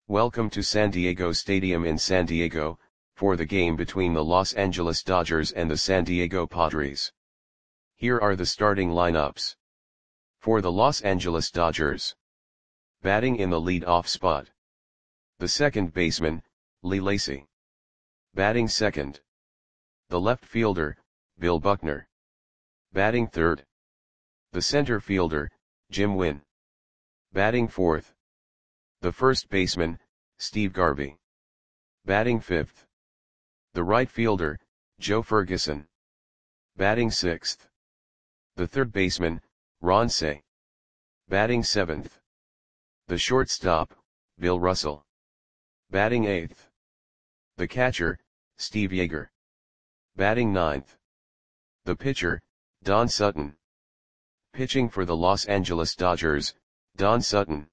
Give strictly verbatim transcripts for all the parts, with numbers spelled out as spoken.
Welcome to San Diego Stadium in San Diego, for the game between the Los Angeles Dodgers and the San Diego Padres. Here are the starting lineups. For the Los Angeles Dodgers. Batting in the lead-off spot. The second baseman, Lee Lacy. Batting second. The left fielder, Bill Buckner. Batting third. The center fielder, Jim Wynn. Batting fourth. The first baseman, Steve Garvey. Batting fifth. The right fielder, Joe Ferguson. Batting sixth. The third baseman, Ron Cey. Batting seventh. The shortstop, Bill Russell. Batting eighth. The catcher, Steve Yeager. Batting ninth. The pitcher, Don Sutton. Pitching for the Los Angeles Dodgers, Don Sutton.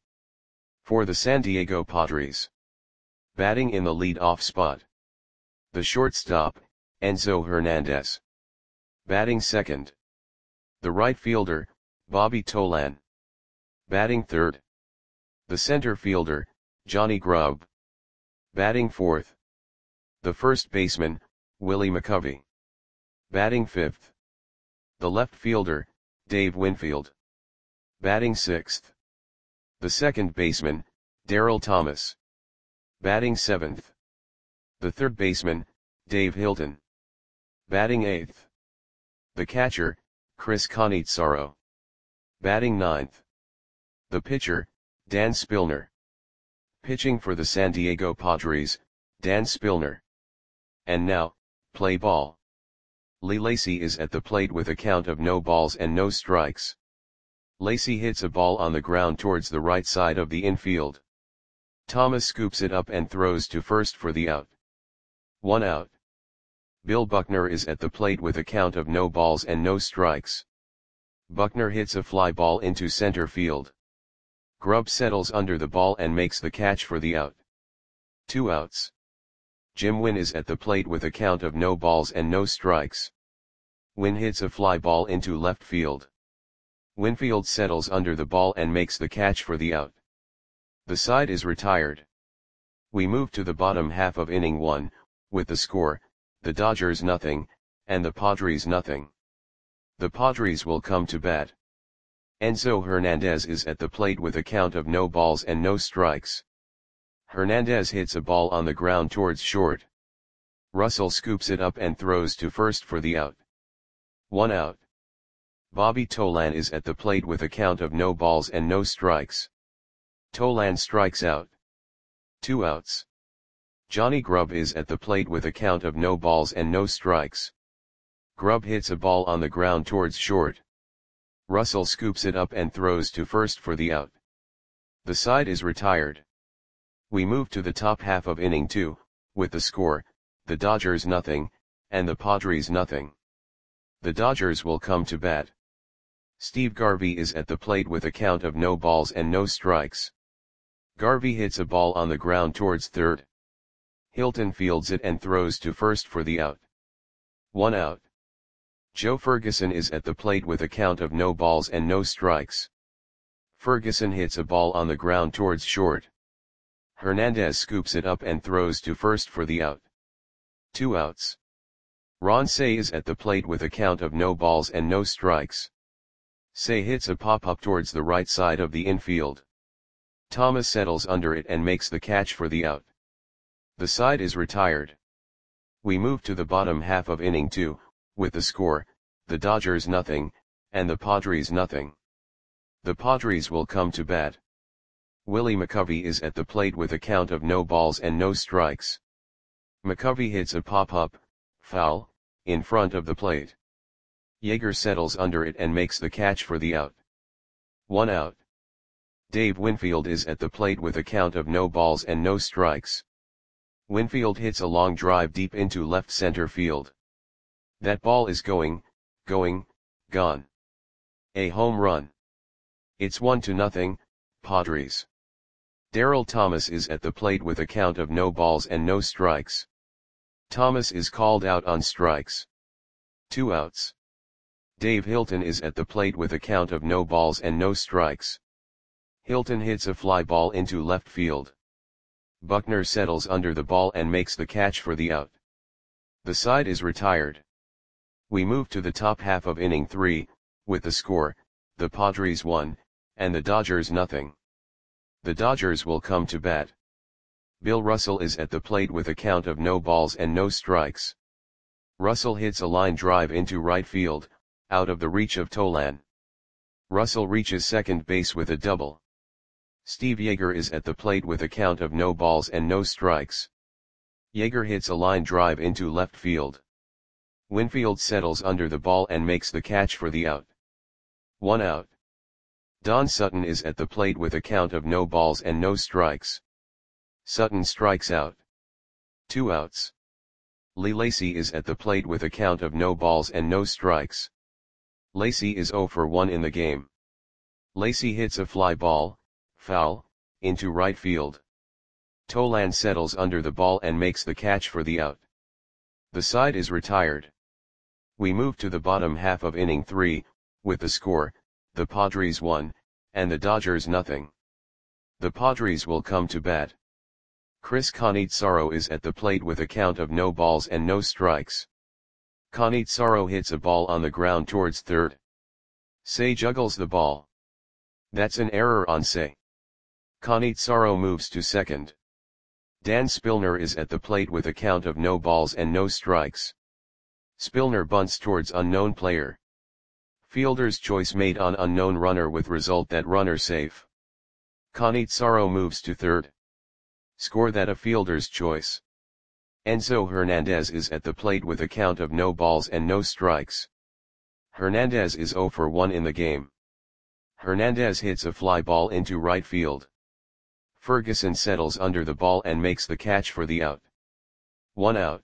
For the San Diego Padres. Batting in the lead-off spot. The shortstop, Enzo Hernandez. Batting second. The right fielder, Bobby Tolan. Batting third. The center fielder, Johnny Grubb. Batting fourth. The first baseman, Willie McCovey. Batting fifth. The left fielder, Dave Winfield. Batting sixth. The second baseman, Darryl Thomas. Batting seventh. The third baseman, Dave Hilton. Batting eighth. The catcher, Chris Cannizzaro. Batting ninth. The pitcher, Dan Spillner. Pitching for the San Diego Padres, Dan Spillner. And now, play ball. Lee Lacy is at the plate with a count of no balls and no strikes. Lacy hits a ball on the ground towards the right side of the infield. Thomas scoops it up and throws to first for the out. One out. Bill Buckner is at the plate with a count of no balls and no strikes. Buckner hits a fly ball into center field. Grubb settles under the ball and makes the catch for the out. Two outs. Jim Wynn is at the plate with a count of no balls and no strikes. Wynn hits a fly ball into left field. Winfield settles under the ball and makes the catch for the out. The side is retired. We move to the bottom half of inning one, with the score, the Dodgers nothing, and the Padres nothing. The Padres will come to bat. Enzo Hernandez is at the plate with a count of no balls and no strikes. Hernandez hits a ball on the ground towards short. Russell scoops it up and throws to first for the out. One out. Bobby Tolan is at the plate with a count of no balls and no strikes. Tolan strikes out. Two outs. Johnny Grubb is at the plate with a count of no balls and no strikes. Grubb hits a ball on the ground towards short. Russell scoops it up and throws to first for the out. The side is retired. We move to the top half of inning two, with the score, the Dodgers nothing, and the Padres nothing. The Dodgers will come to bat. Steve Garvey is at the plate with a count of no balls and no strikes. Garvey hits a ball on the ground towards third. Hilton fields it and throws to first for the out. One out. Joe Ferguson is at the plate with a count of no balls and no strikes. Ferguson hits a ball on the ground towards short. Hernandez scoops it up and throws to first for the out. Two outs. Ron Cey is at the plate with a count of no balls and no strikes. Cey hits a pop-up towards the right side of the infield. Thomas settles under it and makes the catch for the out. The side is retired. We move to the bottom half of inning two, with the score, the Dodgers nothing, and the Padres nothing. The Padres will come to bat. Willie McCovey is at the plate with a count of no balls and no strikes. McCovey hits a pop-up, foul, in front of the plate. Yeager settles under it and makes the catch for the out. One out. Dave Winfield is at the plate with a count of no balls and no strikes. Winfield hits a long drive deep into left center field. That ball is going, going, gone. A home run. It's one to nothing, Padres. Darryl Thomas is at the plate with a count of no balls and no strikes. Thomas is called out on strikes. Two outs. Dave Hilton is at the plate with a count of no balls and no strikes. Hilton hits a fly ball into left field. Buckner settles under the ball and makes the catch for the out. The side is retired. We move to the top half of inning three, with the score, the Padres one, and the Dodgers nothing. The Dodgers will come to bat. Bill Russell is at the plate with a count of no balls and no strikes. Russell hits a line drive into right field, out of the reach of Tolan. Russell reaches second base with a double. Steve Yeager is at the plate with a count of no balls and no strikes. Yeager hits a line drive into left field. Winfield settles under the ball and makes the catch for the out. One out. Don Sutton is at the plate with a count of no balls and no strikes. Sutton strikes out. Two outs. Lee Lacy is at the plate with a count of no balls and no strikes. Lacy is oh for one in the game. Lacy hits a fly ball, foul, into right field. Tolan settles under the ball and makes the catch for the out. The side is retired. We move to the bottom half of inning three, with the score, the Padres one, and the Dodgers nothing. The Padres will come to bat. Chris Cannizzaro is at the plate with a count of no balls and no strikes. Cannizzaro hits a ball on the ground towards third. Say juggles the ball. That's an error on Say. Cannizzaro moves to second. Dan Spillner is at the plate with a count of no balls and no strikes. Spillner bunts towards unknown player. Fielder's choice made on unknown runner with result that runner safe. Cannizzaro moves to third. Score that a fielder's choice. Enzo Hernandez is at the plate with a count of no balls and no strikes. Hernandez is oh for one in the game. Hernandez hits a fly ball into right field. Ferguson settles under the ball and makes the catch for the out. One out.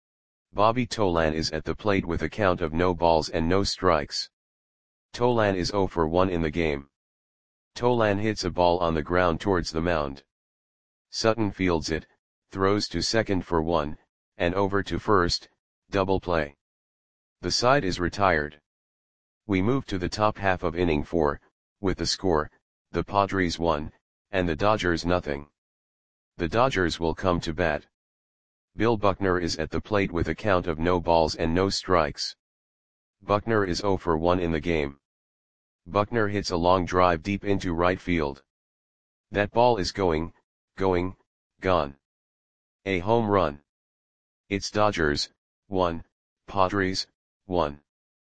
Bobby Tolan is at the plate with a count of no balls and no strikes. Tolan is oh for one in the game. Tolan hits a ball on the ground towards the mound. Sutton fields it, throws to second for one, and over to first, double play. The side is retired. We move to the top half of inning four, with the score, the Padres one, and the Dodgers nothing. The Dodgers will come to bat. Bill Buckner is at the plate with a count of no balls and no strikes. Buckner is oh for one in the game. Buckner hits a long drive deep into right field. That ball is going, going, gone. A home run. It's Dodgers, one, Padres, one.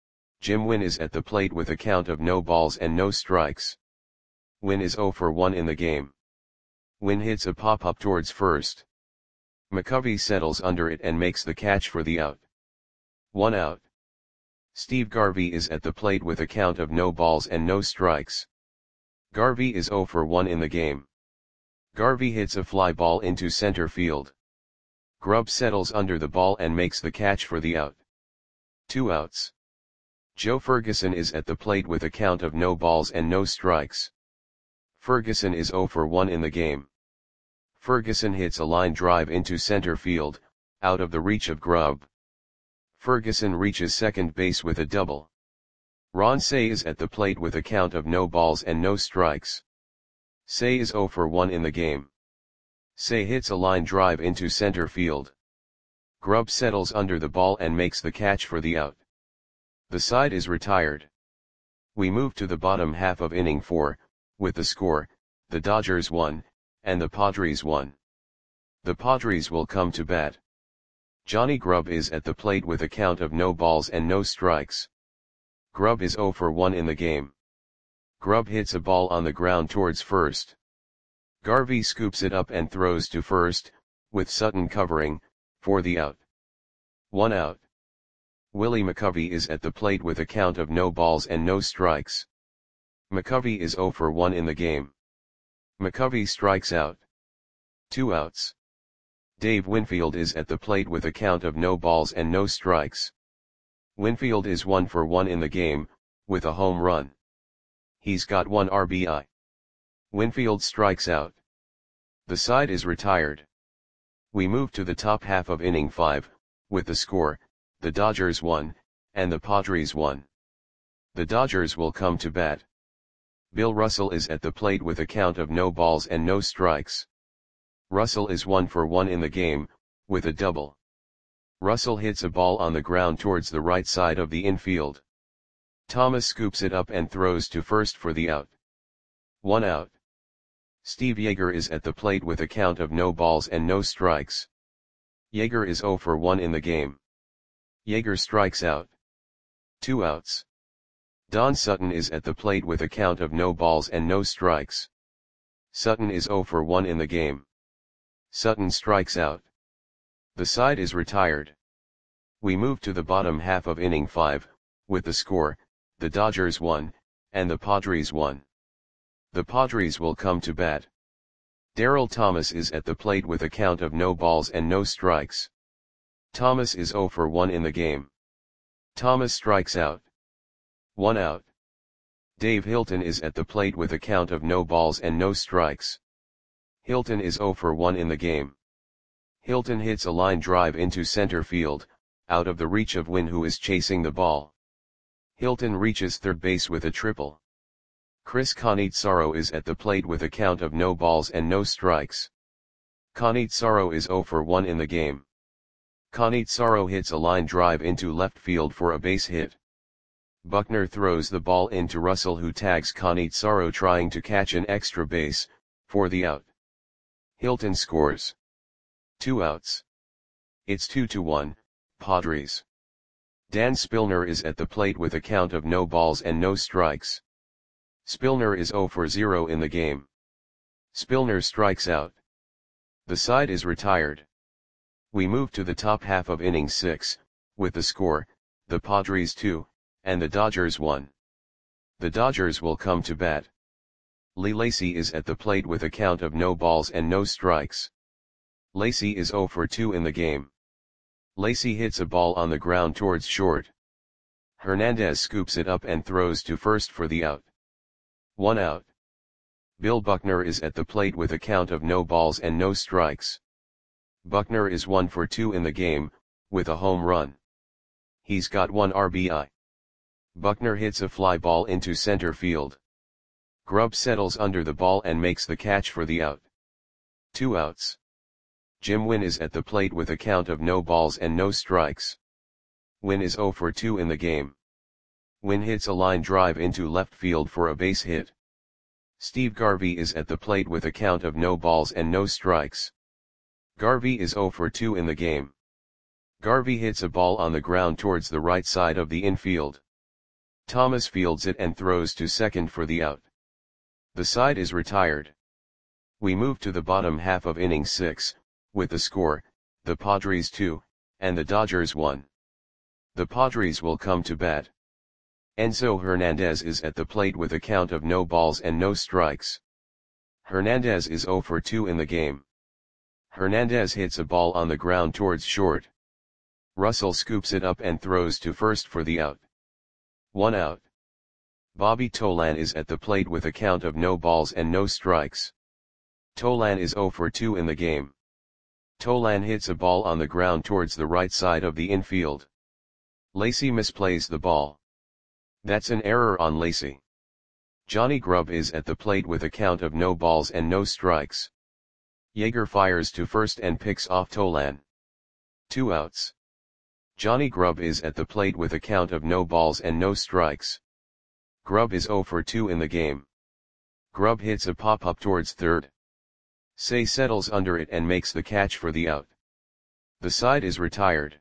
Jim Wynn is at the plate with a count of no balls and no strikes. Wynn is oh for one in the game. Wynn hits a pop-up towards first. McCovey settles under it and makes the catch for the out. One out. Steve Garvey is at the plate with a count of no balls and no strikes. Garvey is oh for one in the game. Garvey hits a fly ball into center field. Grubb settles under the ball and makes the catch for the out. Two outs. Joe Ferguson is at the plate with a count of no balls and no strikes. Ferguson is oh for one in the game. Ferguson hits a line drive into center field, out of the reach of Grubb. Ferguson reaches second base with a double. Ron Cey is at the plate with a count of no balls and no strikes. Cey is oh for one in the game. Cey hits a line drive into center field. Grubb settles under the ball and makes the catch for the out. The side is retired. We move to the bottom half of inning four, with the score, the Dodgers one, and the Padres one. The Padres will come to bat. Johnny Grubb is at the plate with a count of no balls and no strikes. Grubb is oh for one in the game. Grubb hits a ball on the ground towards first. Garvey scoops it up and throws to first, with Sutton covering, for the out. One out. Willie McCovey is at the plate with a count of no balls and no strikes. McCovey is oh for one in the game. McCovey strikes out. Two outs. Dave Winfield is at the plate with a count of no balls and no strikes. Winfield is one for one in the game, with a home run. He's got one R B I. Winfield strikes out. The side is retired. We move to the top half of inning five, with the score, the Dodgers one, and the Padres one. The Dodgers will come to bat. Bill Russell is at the plate with a count of no balls and no strikes. Russell is one for one in the game, with a double. Russell hits a ball on the ground towards the right side of the infield. Thomas scoops it up and throws to first for the out. One out. Steve Yeager is at the plate with a count of no balls and no strikes. Yeager is zero for one in the game. Yeager strikes out. Two outs. Don Sutton is at the plate with a count of no balls and no strikes. Sutton is zero for one in the game. Sutton strikes out. The side is retired. We move to the bottom half of inning five, with the score, the Dodgers won, and the Padres won. The Padres will come to bat. Darryl Thomas is at the plate with a count of no balls and no strikes. Thomas is zero for one in the game. Thomas strikes out. One out. Dave Hilton is at the plate with a count of no balls and no strikes. Hilton is zero for one in the game. Hilton hits a line drive into center field, out of the reach of Wynn, who is chasing the ball. Hilton reaches third base with a triple. Chris Cannizzaro is at the plate with a count of no balls and no strikes. Cannizzaro is zero for one in the game. Cannizzaro hits a line drive into left field for a base hit. Buckner throws the ball into Russell, who tags Cannizzaro trying to catch an extra base, for the out. Hilton scores. Two outs. It's two to one, Padres. Dan Spillner is at the plate with a count of no balls and no strikes. Spillner is zero for zero in the game. Spillner strikes out. The side is retired. We move to the top half of inning six, with the score, the Padres two, and the Dodgers one. The Dodgers will come to bat. Lee Lacy is at the plate with a count of no balls and no strikes. Lacy is zero for two in the game. Lacy hits a ball on the ground towards short. Hernandez scoops it up and throws to first for the out. One out. Bill Buckner is at the plate with a count of no balls and no strikes. Buckner is one for two in the game, with a home run. He's got one R B I. Buckner hits a fly ball into center field. Grubb settles under the ball and makes the catch for the out. Two outs. Jim Wynn is at the plate with a count of no balls and no strikes. Wynn is zero for two in the game. Wynn hits a line drive into left field for a base hit. Steve Garvey is at the plate with a count of no balls and no strikes. Garvey is zero for two in the game. Garvey hits a ball on the ground towards the right side of the infield. Thomas fields it and throws to second for the out. The side is retired. We move to the bottom half of inning six, with the score, the Padres two, and the Dodgers one. The Padres will come to bat. Enzo Hernandez is at the plate with a count of no balls and no strikes. Hernandez is zero for two in the game. Hernandez hits a ball on the ground towards short. Russell scoops it up and throws to first for the out. One out. Bobby Tolan is at the plate with a count of no balls and no strikes. Tolan is zero for two in the game. Tolan hits a ball on the ground towards the right side of the infield. Lacy misplays the ball. That's an error on Lacy. Johnny Grubb is at the plate with a count of no balls and no strikes. Yeager fires to first and picks off Tolan. Two outs. Johnny Grubb is at the plate with a count of no balls and no strikes. Grubb is zero for two in the game. Grubb hits a pop-up towards third. Say settles under it and makes the catch for the out. The side is retired.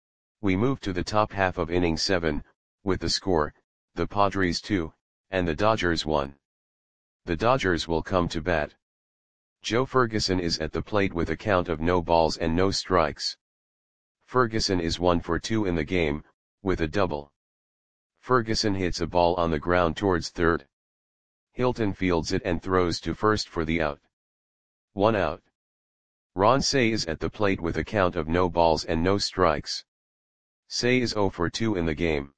We move to the top half of inning seven, with the score, the Padres two, and the Dodgers one. The Dodgers will come to bat. Joe Ferguson is at the plate with a count of no balls and no strikes. Ferguson is one for two in the game, with a double. Ferguson hits a ball on the ground towards third. Hilton fields it and throws to first for the out. One out. Ron Cey is at the plate with a count of no balls and no strikes. Cey is zero for two in the game.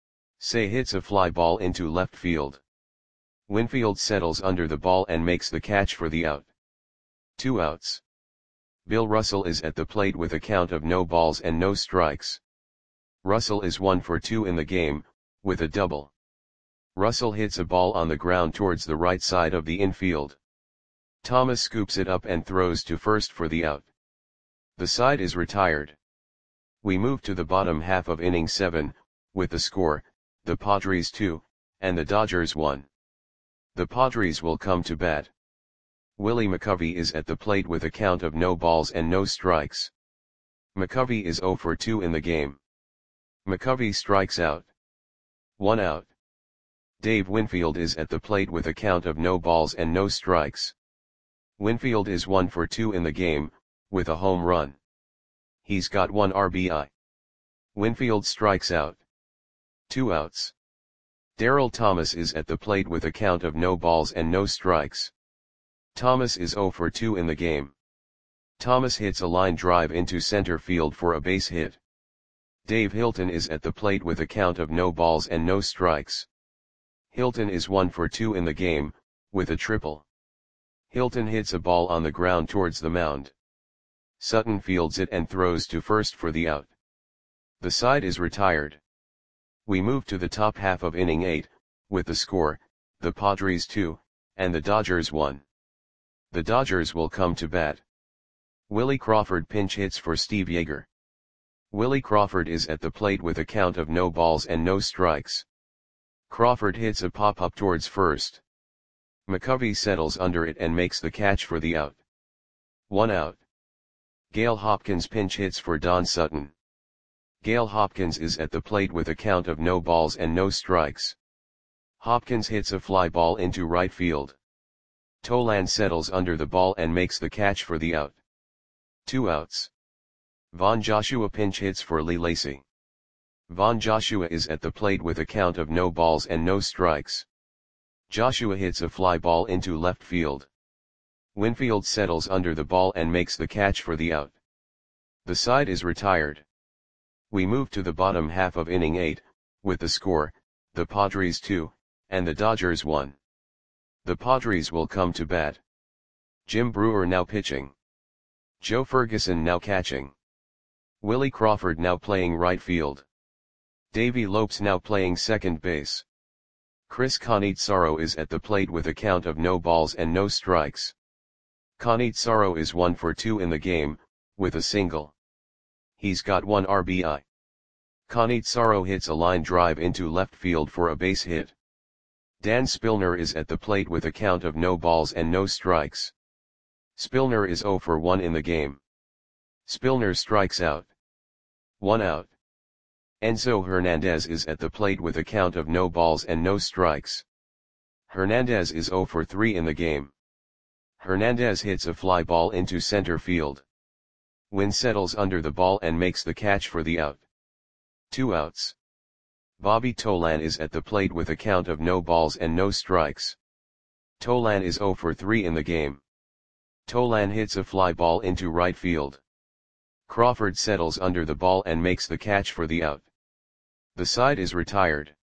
Cey hits a fly ball into left field. Winfield settles under the ball and makes the catch for the out. Two outs. Bill Russell is at the plate with a count of no balls and no strikes. Russell is one for two in the game, with a double. Russell hits a ball on the ground towards the right side of the infield. Thomas scoops it up and throws to first for the out. The side is retired. We move to the bottom half of inning seven, with the score, the Padres two, and the Dodgers one. The Padres will come to bat. Willie McCovey is at the plate with a count of no balls and no strikes. McCovey is oh for two in the game. McCovey strikes out. One out. Dave Winfield is at the plate with a count of no balls and no strikes. Winfield is one for two in the game, with a home run. He's got one R B I. Winfield strikes out. Two outs. Darrell Thomas is at the plate with a count of no balls and no strikes. Thomas is oh for two in the game. Thomas hits a line drive into center field for a base hit. Dave Hilton is at the plate with a count of no balls and no strikes. Hilton is one for two in the game, with a triple. Hilton hits a ball on the ground towards the mound. Sutton fields it and throws to first for the out. The side is retired. We move to the top half of inning eight, with the score, the Padres two, and the Dodgers one. The Dodgers will come to bat. Willie Crawford pinch hits for Steve Yeager. Willie Crawford is at the plate with a count of no balls and no strikes. Crawford hits a pop-up towards first. McCovey settles under it and makes the catch for the out. One out. Gale Hopkins pinch hits for Don Sutton. Gale Hopkins is at the plate with a count of no balls and no strikes. Hopkins hits a fly ball into right field. Tolan settles under the ball and makes the catch for the out. Two outs. Von Joshua pinch hits for Lee Lacy. Von Joshua is at the plate with a count of no balls and no strikes. Joshua hits a fly ball into left field. Winfield settles under the ball and makes the catch for the out. The side is retired. We move to the bottom half of inning eight, with the score, the Padres two, and the Dodgers one. The Padres will come to bat. Jim Brewer now pitching. Joe Ferguson now catching. Willie Crawford now playing right field. Davey Lopes now playing second base. Chris Cannizzaro is at the plate with a count of no balls and no strikes. Cannizzaro is one for two in the game, with a single. He's got one R B I. Cannizzaro hits a line drive into left field for a base hit. Dan Spillner is at the plate with a count of no balls and no strikes. Spillner is oh for one in the game. Spillner strikes out. One out. Enzo Hernandez is at the plate with a count of no balls and no strikes. Hernandez is oh for three in the game. Hernandez hits a fly ball into center field. Wynn settles under the ball and makes the catch for the out. Two outs. Bobby Tolan is at the plate with a count of no balls and no strikes. Tolan is oh for three in the game. Tolan hits a fly ball into right field. Crawford settles under the ball and makes the catch for the out. The side is retired.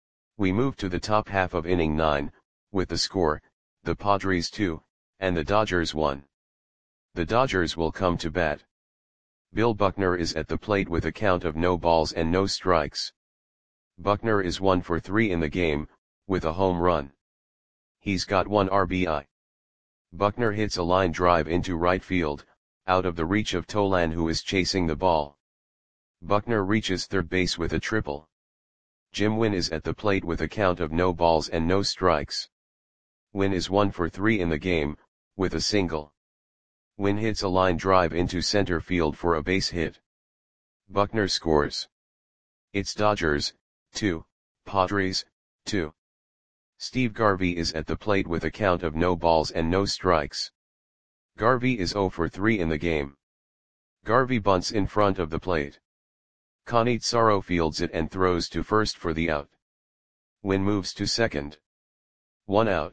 We move to the top half of inning nine, with the score, the Padres two, and the Dodgers one. The Dodgers will come to bat. Bill Buckner is at the plate with a count of no balls and no strikes. Buckner is one for three in the game, with a home run. He's got one R B I. Buckner hits a line drive into right field, out of the reach of Tolan, who is chasing the ball. Buckner reaches third base with a triple. Jim Wynn is at the plate with a count of no balls and no strikes. Wynn is one for three in the game, with a single. Wynn hits a line drive into center field for a base hit. Buckner scores. It's Dodgers, two, Padres, two. Steve Garvey is at the plate with a count of no balls and no strikes. Garvey is oh for three in the game. Garvey bunts in front of the plate. Cannizzaro fields it and throws to first for the out. Wynn moves to second. One out.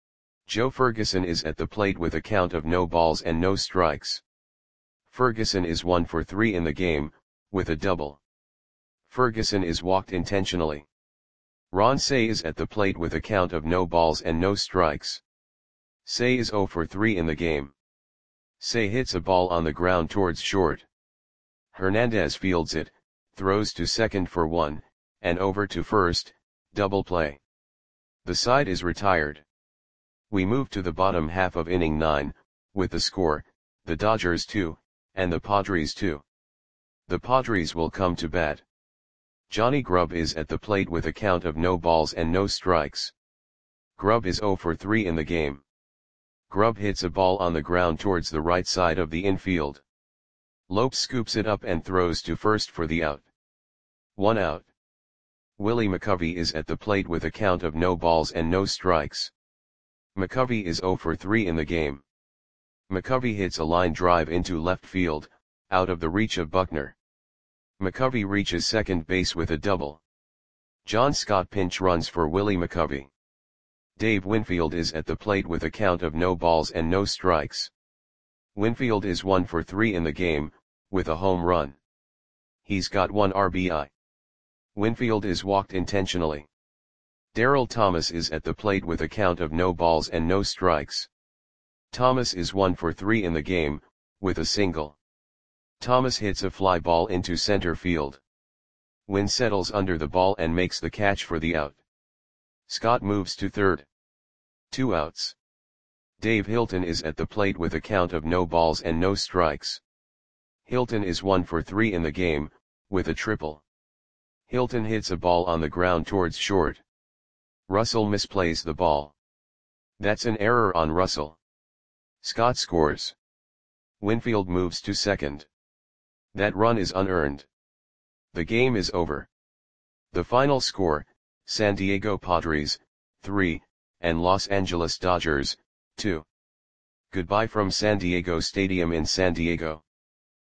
Joe Ferguson is at the plate with a count of no balls and no strikes. Ferguson is one for three in the game, with a double. Ferguson is walked intentionally. Ron Cey is at the plate with a count of no balls and no strikes. Cey is oh for three in the game. Cey hits a ball on the ground towards short. Hernandez fields it, throws to second for one, and over to first, double play. The side is retired. We move to the bottom half of inning nine, with the score, the Dodgers two, and the Padres two. The Padres will come to bat. Johnny Grubb is at the plate with a count of no balls and no strikes. Grubb is zero for three in the game. Grubb hits a ball on the ground towards the right side of the infield. Lopes scoops it up and throws to first for the out. One out. Willie McCovey is at the plate with a count of no balls and no strikes. McCovey is zero for three in the game. McCovey hits a line drive into left field, out of the reach of Buckner. McCovey reaches second base with a double. John Scott pinch runs for Willie McCovey. Dave Winfield is at the plate with a count of no balls and no strikes. Winfield is one for three in the game, with a home run. He's got one R B I. Winfield is walked intentionally. Darryl Thomas is at the plate with a count of no balls and no strikes. Thomas is one for three in the game, with a single. Thomas hits a fly ball into center field. Wynn settles under the ball and makes the catch for the out. Scott moves to third. Two outs. Dave Hilton is at the plate with a count of no balls and no strikes. Hilton is one for three in the game, with a triple. Hilton hits a ball on the ground towards short. Russell misplays the ball. That's an error on Russell. Scott scores. Winfield moves to second. That run is unearned. The game is over. The final score, San Diego Padres, three, and Los Angeles Dodgers, two. Goodbye from San Diego Stadium in San Diego.